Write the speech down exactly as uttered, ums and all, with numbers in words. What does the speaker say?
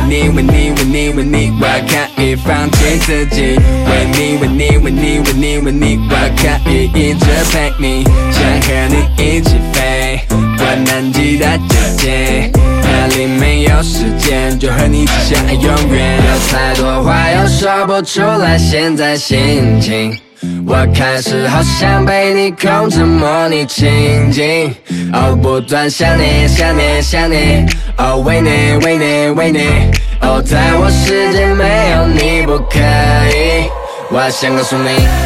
你为你为你为你，我可以放弃自己。为你为你为你为你为你，我可以一直陪你，想和你一起飞，关南极的姐姐，哪里没有时间，就和你一起相爱永远。有太多话又说不出来，现在心情。我开始好想被你控制，模拟情景，哦，不断想你，想你，想你，哦，为你，为你，为你，哦，在我世界没有你不可以。我想告诉你，